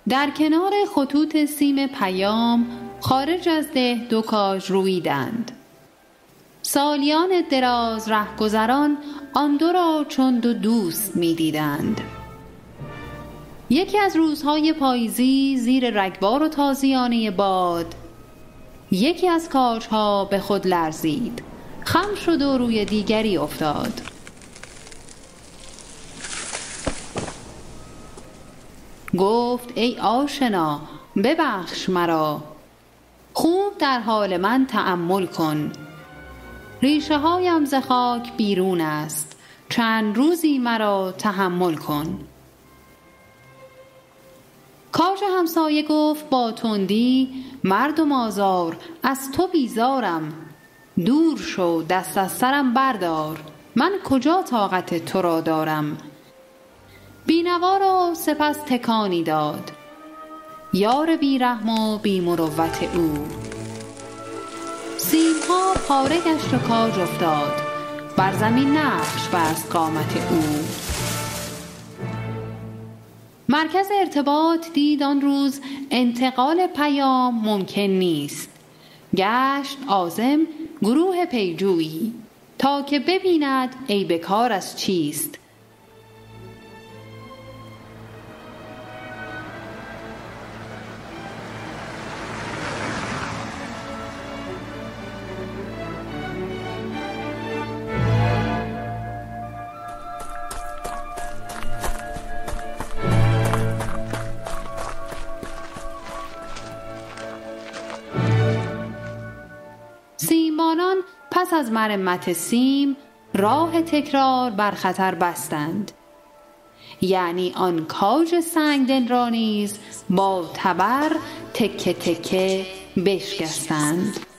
در کنار خطوط سیم پیام خارج از ده دو کاج رویدند. سالیان دراز رهگذران آن دو را چون دو دوست می دیدند. یکی از روزهای پاییزی زیر رگبار و تازیانه باد یکی از کاجها به خود لرزید، خم شد و روی دیگری افتاد. گفت ای آشنا ببخش مرا، خوب در حال من تأمل کن. ریشه هایم ز خاک بیرون است، چند روزی مرا تحمل کن. کاج همسایه گفت با تندی مردم آزار از تو بیزارم، دور شو دست از سرم بردار، من کجا طاقت تو را دارم. بینوا را سپس تکانی داد، یار بیرحم و بیمروت او. سیمها پاره گشت و کاج افتاد، بر زمین نقش بست قامت او. مرکز ارتباط دید آن روز انتقال پیام ممکن نیست. گشت عازم گروه پیجویی تا که ببیند عیب کار از چیست. سیمبانان پس از مرمت سیم راه تکرار بر خطر بستند، یعنی آن کاج سنگدل را نیز با تبر تکه تکه بشکستند.